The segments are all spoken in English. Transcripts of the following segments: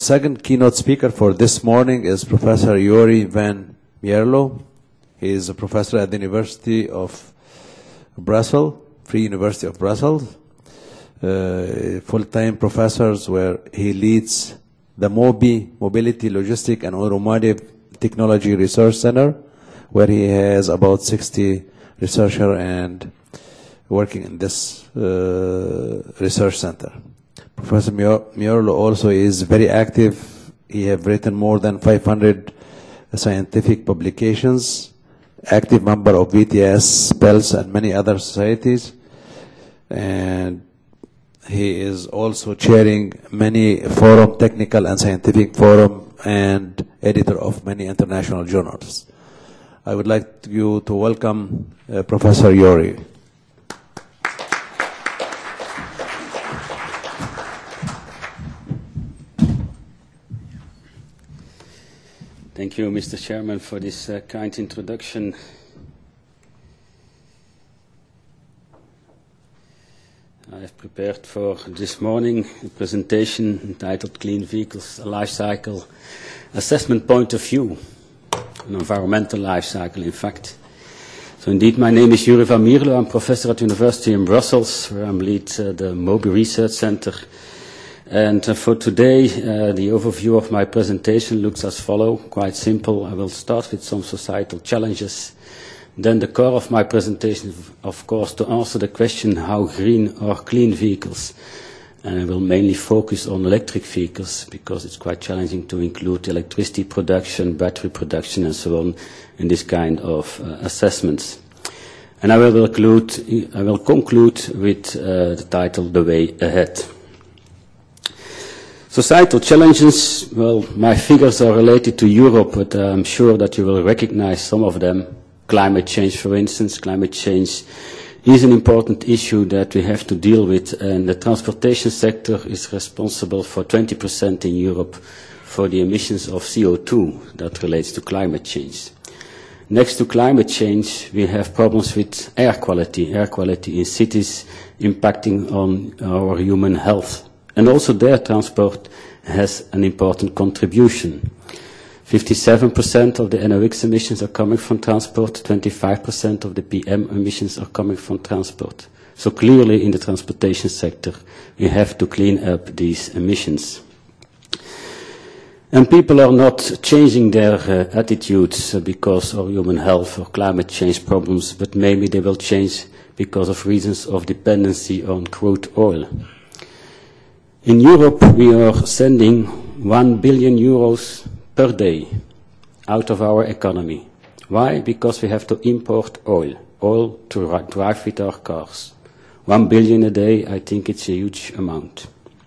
Second keynote speaker for this morning is Professor Yuri van Mierlo. He is a professor at the University of Brussels, Free University of Brussels. Full-time professors where he leads the MOBI, Mobility, Logistic and Automotive Technology Research Center, where he has about 60 researchers and working in this research center. Professor Mierlo also is very active. He has written more than 500 scientific publications, active member of VTS, PELS, and many other societies. And he is also chairing many forum, technical and scientific forum, and editor of many international journals. I would like you to welcome Professor Yuri. Thank you, Mr. Chairman, for this kind introduction. I have prepared for this morning a presentation entitled Clean Vehicles, a Life Cycle Assessment Point of View, an environmental life cycle, in fact. So indeed, my name is Yuri van Mierlo. I'm professor at the University in Brussels, where I'm lead the MOBI Research Center. And for today, the overview of my presentation looks as follows, quite simple. I will start with some societal challenges. Then the core of my presentation, of course, to answer the question how green or clean vehicles. And I will mainly focus on electric vehicles because it's quite challenging to include electricity production, battery production and so on in this kind of assessments. And I will conclude with the title, The Way Ahead. Societal challenges, well, my figures are related to Europe, but I'm sure that you will recognize some of them. Climate change, for instance. Climate change is an important issue that we have to deal with, and the transportation sector is responsible for 20% in Europe for the emissions of CO2 that relates to climate change. Next to climate change, we have problems with air quality in cities impacting on our human health. And also there, transport has an important contribution. 57% of the NOx emissions are coming from transport, 25% of the PM emissions are coming from transport. So clearly in the transportation sector, we have to clean up these emissions. And people are not changing their attitudes because of human health or climate change problems, but maybe they will change because of reasons of dependency on crude oil. In Europe, we are sending 1 billion euros per day out of our economy. Why? Because we have to import oil to drive with our cars. 1 billion a day, I think it's a huge amount.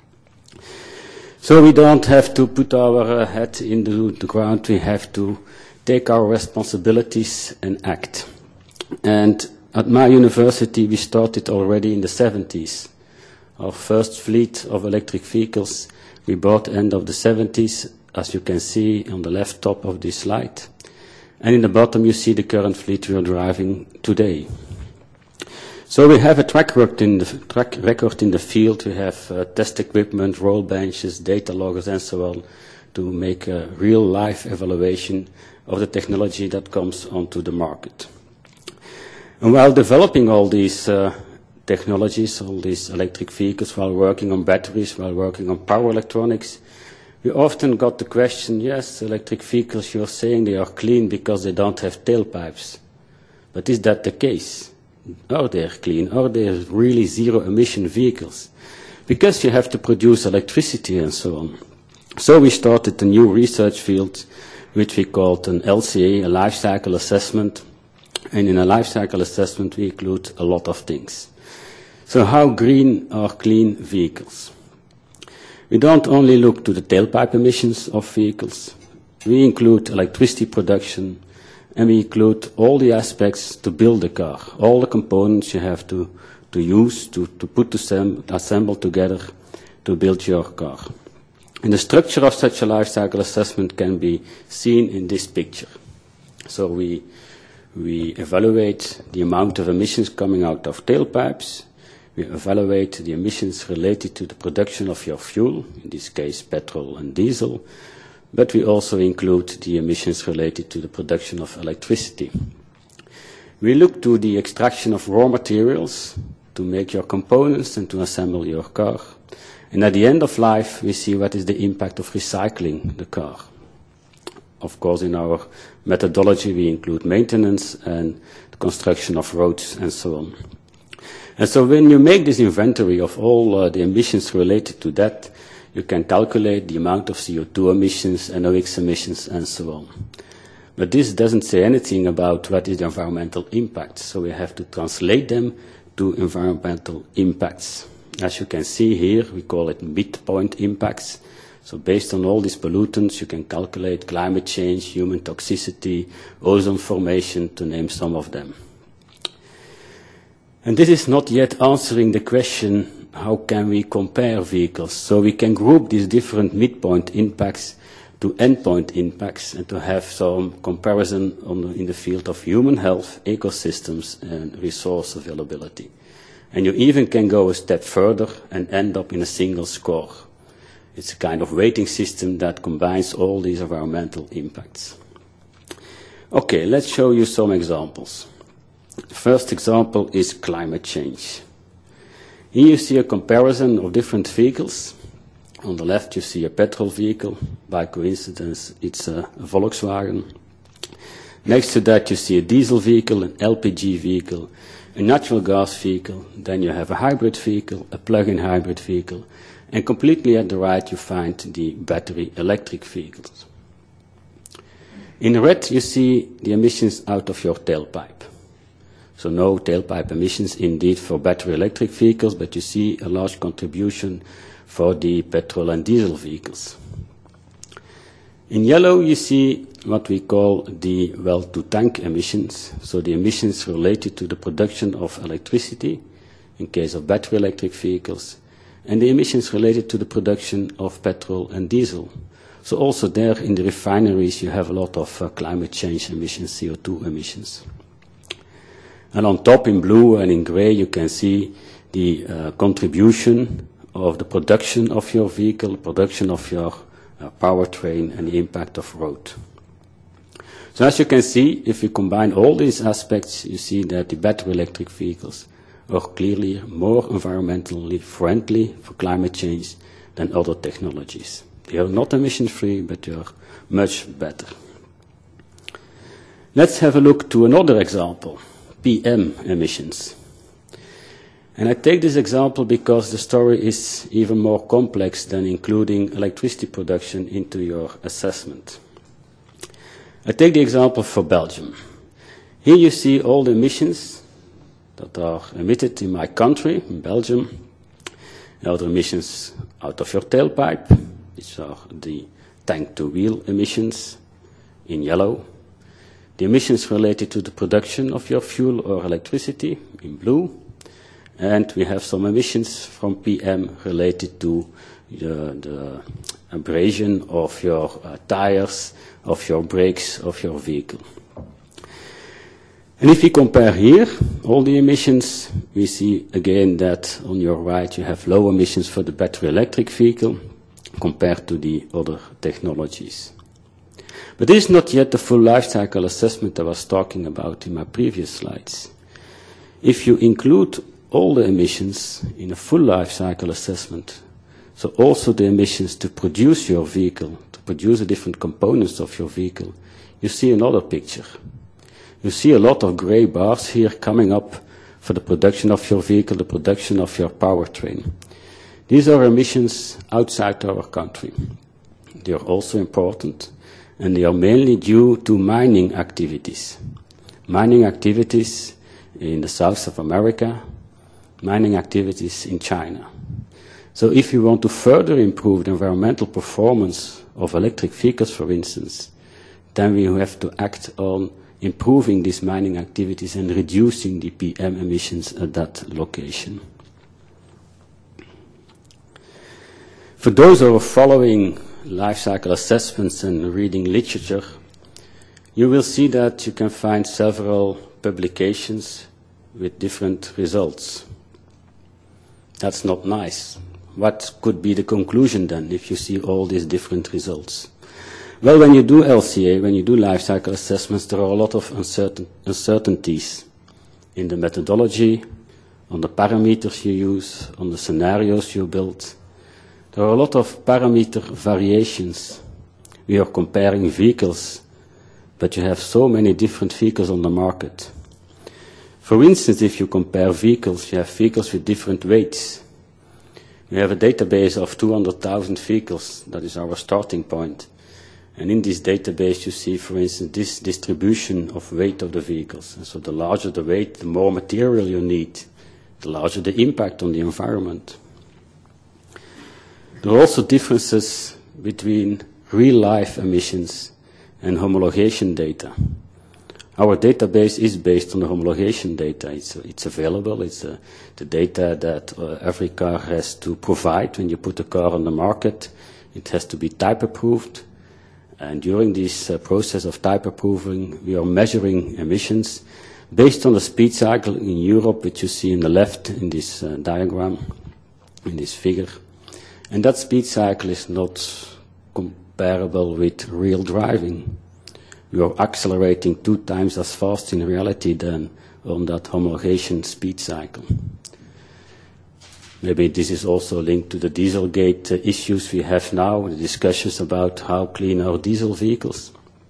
So we don't have to put our head into the ground, we have to take our responsibilities and act. And at my university, we started already in the 70s. Our first fleet of electric vehicles we bought end of the 70s, as you can see on the left top of this slide. And in the bottom you see the current fleet we are driving today. So we have a track record in the field. We have test equipment, roll benches, data loggers and so on to make a real life evaluation of the technology that comes onto the market. And while developing all these technologies, all these electric vehicles, while working on batteries, while working on power electronics, we often got the question, yes, electric vehicles, you're saying they are clean because they don't have tailpipes. But is that the case? Are they clean? Are they really zero-emission vehicles? Because you have to produce electricity and so on. So we started a new research field, which we called an LCA, a life cycle assessment. And in a life cycle assessment, we include a lot of things. So how green are clean vehicles? We don't only look to the tailpipe emissions of vehicles. We include electricity production, and we include all the aspects to build a car, all the components you have to use, to assemble together to build your car. And the structure of such a life cycle assessment can be seen in this picture. So we evaluate the amount of emissions coming out of tailpipes. We evaluate the emissions related to the production of your fuel, in this case petrol and diesel, but we also include the emissions related to the production of electricity. We look to the extraction of raw materials to make your components and to assemble your car. And at the end of life, we see what is the impact of recycling the car. Of course, in our methodology, we include maintenance and the construction of roads and so on. And so when you make this inventory of all the emissions related to that, you can calculate the amount of CO2 emissions, NOx emissions, and so on. But this doesn't say anything about what is the environmental impact, so we have to translate them to environmental impacts. As you can see here, we call it midpoint impacts. So based on all these pollutants, you can calculate climate change, human toxicity, ozone formation, to name some of them. And this is not yet answering the question, how can we compare vehicles? So we can group these different midpoint impacts to endpoint impacts and to have some comparison in the field of human health, ecosystems, and resource availability. And you even can go a step further and end up in a single score. It's a kind of weighting system that combines all these environmental impacts. Okay, let's show you some examples. The first example is climate change. Here you see a comparison of different vehicles. On the left you see a petrol vehicle. By coincidence, it's a Volkswagen. Next to that you see a diesel vehicle, an LPG vehicle, a natural gas vehicle. Then you have a hybrid vehicle, a plug-in hybrid vehicle. And completely at the right you find the battery electric vehicles. In red you see the emissions out of your tailpipe. So no tailpipe emissions indeed for battery electric vehicles, but you see a large contribution for the petrol and diesel vehicles. In yellow you see what we call the well-to-tank emissions, so the emissions related to the production of electricity in case of battery electric vehicles, and the emissions related to the production of petrol and diesel. So also there in the refineries you have a lot of climate change emissions, CO2 emissions. And on top in blue and in gray you can see the contribution of the production of your vehicle, production of your powertrain, and the impact of road. So as you can see, if you combine all these aspects, you see that the battery electric vehicles are clearly more environmentally friendly for climate change than other technologies. They are not emission-free, but they are much better. Let's have a look to another example, PM emissions. And I take this example because the story is even more complex than including electricity production into your assessment. I take the example for Belgium. Here you see all the emissions that are emitted in my country, in Belgium. Other emissions out of your tailpipe, which are the tank-to-wheel emissions in yellow. The emissions related to the production of your fuel or electricity in blue. And we have some emissions from PM related to the abrasion of your tires, of your brakes, of your vehicle. And if we compare here all the emissions, we see again that on your right you have low emissions for the battery electric vehicle compared to the other technologies. But this is not yet the full life cycle assessment I was talking about in my previous slides. If you include all the emissions in a full life cycle assessment, so also the emissions to produce your vehicle, to produce the different components of your vehicle, you see another picture. You see a lot of gray bars here coming up for the production of your vehicle, the production of your powertrain. These are emissions outside our country. They are also important, and they are mainly due to mining activities. Mining activities in the south of America, mining activities in China. So if you want to further improve the environmental performance of electric vehicles, for instance, then we have to act on improving these mining activities and reducing the PM emissions at that location. For those who are following life cycle assessments and reading literature, you will see that you can find several publications with different results. That's not nice. What could be the conclusion then if you see all these different results? Well, when you do LCA, when you do life cycle assessments, there are a lot of uncertainties in the methodology, on the parameters you use, on the scenarios you build. There are a lot of parameter variations. We are comparing vehicles, but you have so many different vehicles on the market. For instance, if you compare vehicles, you have vehicles with different weights. We have a database of 200,000 vehicles. That is our starting point. And in this database, you see, for instance, this distribution of weight of the vehicles. And so the larger the weight, the more material you need, the larger the impact on the environment. There are also differences between real-life emissions and homologation data. Our database is based on the homologation data. It's available. It's the data that every car has to provide when you put a car on the market. It has to be type approved. And during this process of type approving, we are measuring emissions based on the speed cycle in Europe, which you see in the left in this diagram, in this figure. And that speed cycle is not comparable with real driving. We are accelerating 2 times as fast in reality than on that homologation speed cycle. Maybe this is also linked to the Dieselgate issues we have now, the discussions about how clean are diesel vehicles.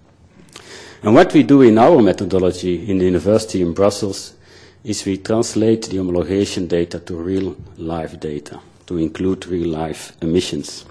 And what we do in our methodology in the university in Brussels is we translate the homologation data to real-life data, to include real-life emissions.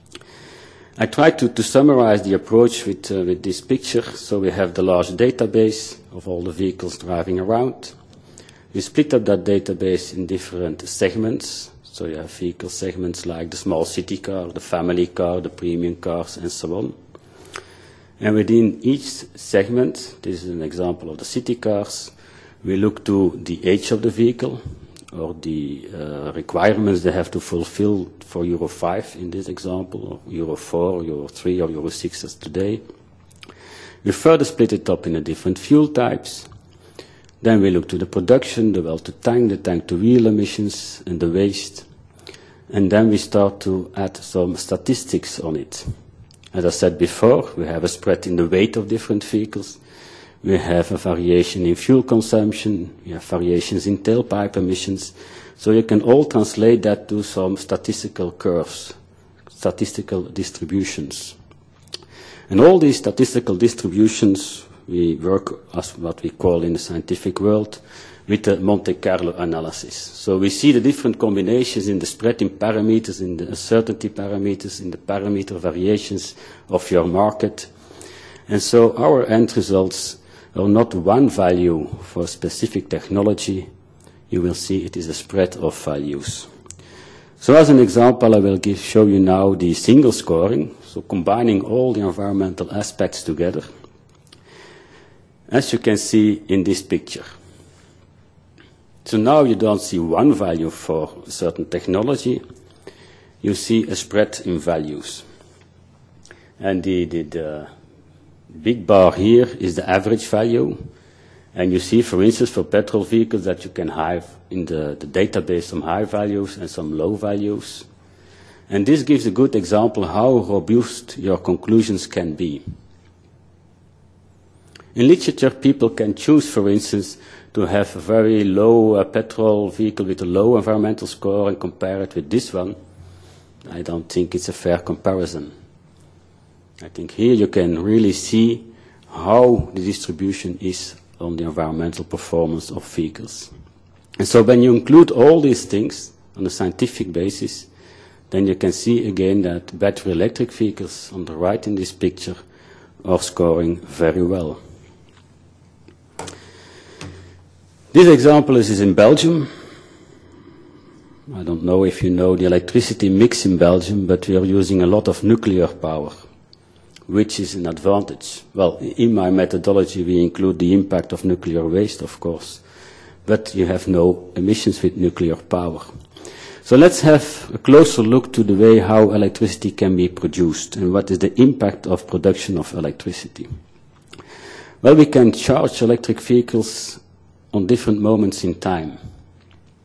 I tried to summarize the approach with this picture. So we have the large database of all the vehicles driving around. We split up that database in different segments. So you have vehicle segments like the small city car, the family car, the premium cars, and so on. And within each segment, this is an example of the city cars, we look to the age of the vehicle, or the requirements they have to fulfill for Euro 5 in this example, or Euro 4, Euro 3, or Euro 6 as today. We further split it up in the different fuel types. Then we look to the production, the well-to-tank, the tank-to-wheel emissions, and the waste. And then we start to add some statistics on it. As I said before, we have a spread in the weight of different vehicles. We have a variation in fuel consumption. We have variations in tailpipe emissions. So you can all translate that to some statistical curves, statistical distributions. And all these statistical distributions, we work as what we call in the scientific world with the Monte Carlo analysis. So we see the different combinations in the spreading parameters, in the uncertainty parameters, in the parameter variations of your market. And so our end results are not one value for a specific technology. You will see it is a spread of values. So as an example, I will show you now the single scoring, so combining all the environmental aspects together. As you can see in this picture. So now you don't see one value for a certain technology, you see a spread in values. And the big bar here is the average value. And you see, for instance, for petrol vehicles that you can have in the database some high values and some low values. And this gives a good example how robust your conclusions can be. In literature, people can choose, for instance, to have a very low petrol vehicle with a low environmental score and compare it with this one. I don't think it's a fair comparison. I think here you can really see how the distribution is on the environmental performance of vehicles. And so when you include all these things on a scientific basis, then you can see again that battery electric vehicles on the right in this picture are scoring very well. This example is in Belgium. I don't know if you know the electricity mix in Belgium, but we are using a lot of nuclear power, which is an advantage. Well, in my methodology, we include the impact of nuclear waste, of course, but you have no emissions with nuclear power. So let's have a closer look to the way how electricity can be produced and what is the impact of production of electricity. Well, we can charge electric vehicles on different moments in time.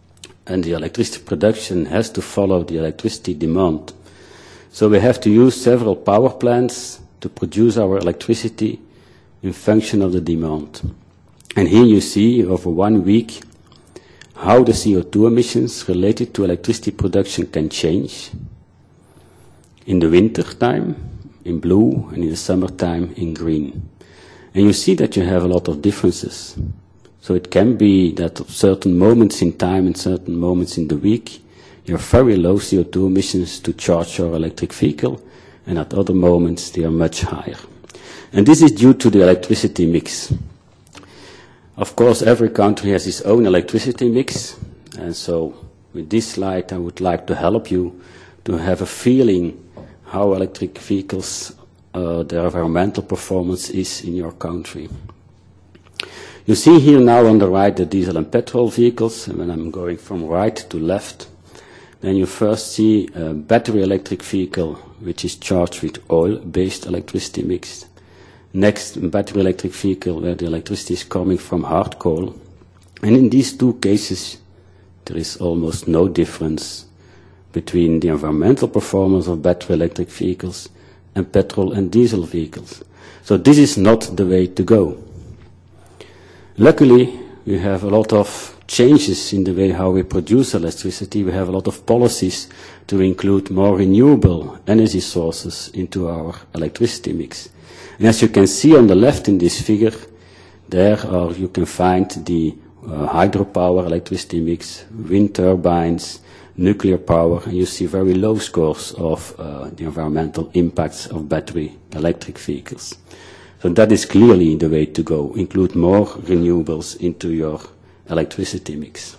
and the electricity production has to follow the electricity demand. So we have to use several power plants to produce our electricity in function of the demand. And here you see over 1 week how the CO2 emissions related to electricity production can change. In the winter time, in blue, and in the summertime, in green. And you see that you have a lot of differences. So it can be that at certain moments in time and certain moments in the week, you have very low CO2 emissions to charge your electric vehicle, and at other moments they are much higher. And this is due to the electricity mix. Of course, every country has its own electricity mix, and so with this slide I would like to help you to have a feeling how electric vehicles, their environmental performance is in your country. You see here now on the right the diesel and petrol vehicles, and when I'm going from right to left, then you first see a battery electric vehicle which is charged with oil-based electricity mix. Next, a battery electric vehicle where the electricity is coming from hard coal. And in these two cases, there is almost no difference between the environmental performance of battery electric vehicles and petrol and diesel vehicles. So this is not the way to go. Luckily, we have a lot of changes in the way how we produce electricity. We have a lot of policies to include more renewable energy sources into our electricity mix. And as you can see on the left in this figure, there you can find the hydropower electricity mix, wind turbines, nuclear power, and you see very low scores of the environmental impacts of battery electric vehicles. So that is clearly the way to go. Include more renewables into your electricity mix.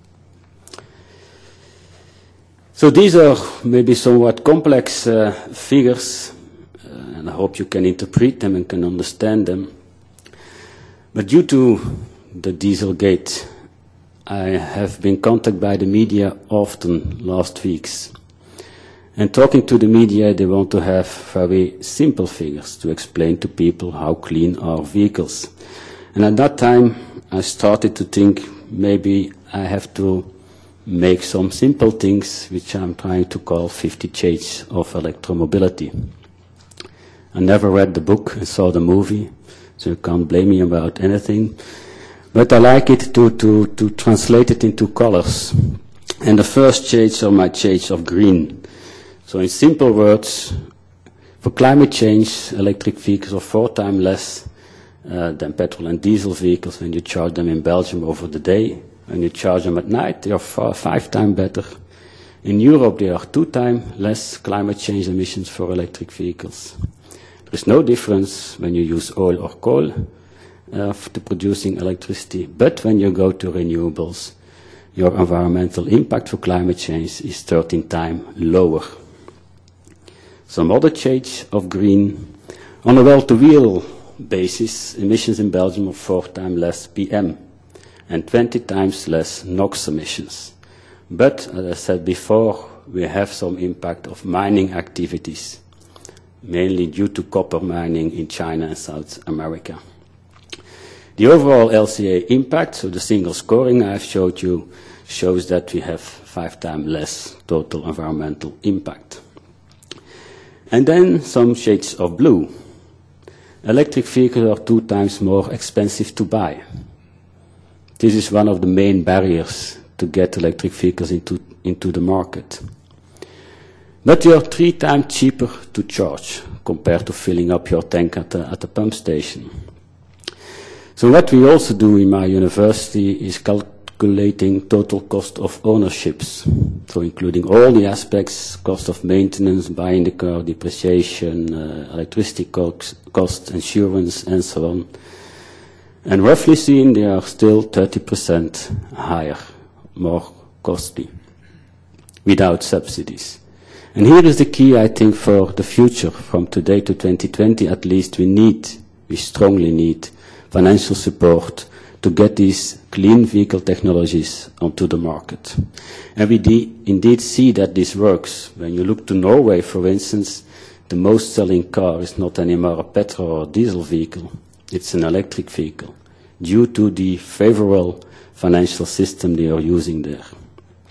So these are maybe somewhat complex figures, and I hope you can interpret them and can understand them. But due to the Dieselgate, I have been contacted by the media often last weeks. And talking to the media, they want to have very simple figures to explain to people how clean are vehicles. And at that time, I started to think maybe I have to make some simple things which I'm trying to call 50 Shades of Electromobility. I never read the book, I saw the movie, so you can't blame me about anything. But I like it to translate it into colors. And the first shades are my shades of green. So in simple words, for climate change, electric vehicles are 4 times less than petrol and diesel vehicles when you charge them in Belgium over the day. When you charge them at night, they are 5 times better. In Europe, there are 2 times less climate change emissions for electric vehicles. There is no difference when you use oil or coal to producing electricity, but when you go to renewables, your environmental impact for climate change is 13 times lower. Some other shades of green. On a well-to-wheel basis, emissions in Belgium are 4 times less PM and 20 times less NOx emissions. But, as I said before, we have some impact of mining activities, mainly due to copper mining in China and South America. The overall LCA impact, so the single scoring I've showed you, shows that we have 5 times less total environmental impact. And then some shades of blue. Electric vehicles are 2 times more expensive to buy. This is one of the main barriers to get electric vehicles into the market. But they are 3 times cheaper to charge compared to filling up your tank at the pump station. So what we also do in my university is calculating total cost of ownerships. So including all the aspects, cost of maintenance, buying the car, depreciation, electricity cost, insurance, and so on. And roughly seen, they are still 30% higher, more costly, without subsidies. And here is the key, I think, for the future. From today to 2020, at least, we strongly need financial support to get these clean vehicle technologies onto the market. And we indeed see that this works. When you look to Norway, for instance, the most selling car is not anymore a petrol or diesel vehicle. It's an electric vehicle, due to the favorable financial system they are using there.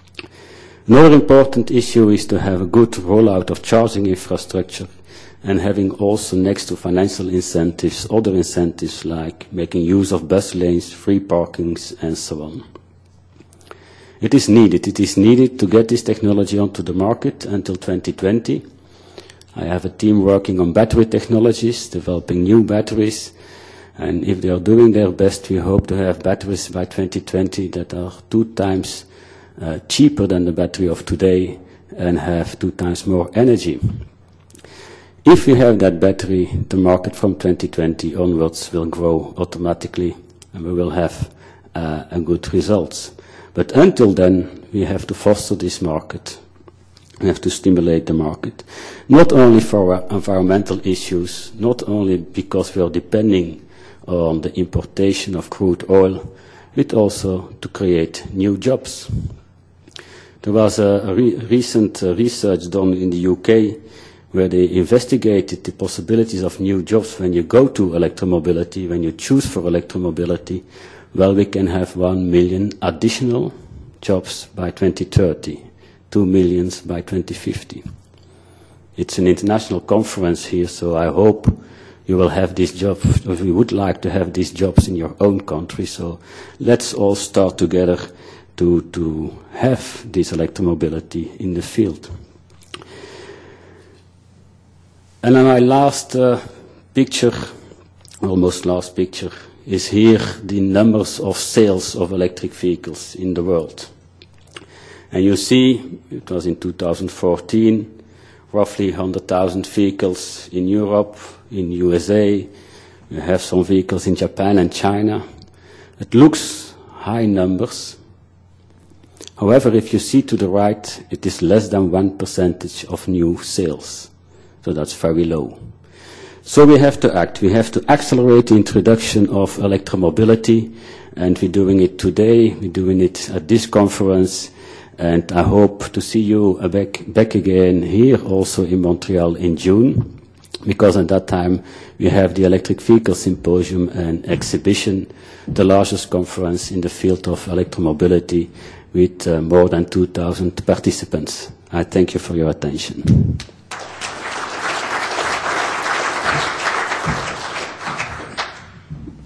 Another important issue is to have a good rollout of charging infrastructure and having also next to financial incentives, other incentives like making use of bus lanes, free parkings and so on. It is needed to get this technology onto the market until 2020. I have a team working on battery technologies, developing new batteries, and if they are doing their best, we hope to have batteries by 2020 that are 2 times cheaper than the battery of today and have 2 times more energy. If we have that battery, the market from 2020 onwards will grow automatically and we will have a good results. But until then, we have to foster this market. We have to stimulate the market, not only for our environmental issues, not only because we are depending on the importation of crude oil, but also to create new jobs. There was a recent research done in the UK where they investigated the possibilities of new jobs when you go to electromobility, when you choose for electromobility. Well, we can have 1 million additional jobs by 2030, 2 million by 2050. It's an international conference here, so I hope you will have these jobs, or we would like to have these jobs in your own country. So let's all start together to have this electromobility in the field. And then my last picture, almost last picture, is here the numbers of sales of electric vehicles in the world. And you see, it was in 2014, roughly 100,000 vehicles in Europe, in USA. We have some vehicles in Japan and China. It looks high numbers. However, if you see to the right, it is less than 1% of new sales. So that's very low. So we have to act. We have to accelerate the introduction of electromobility, and we're doing it today. We're doing it at this conference, and I hope to see you back again here also in Montreal in June, because at that time we have the Electric Vehicle Symposium and Exhibition, the largest conference in the field of electromobility with more than 2,000 participants. I thank you for your attention.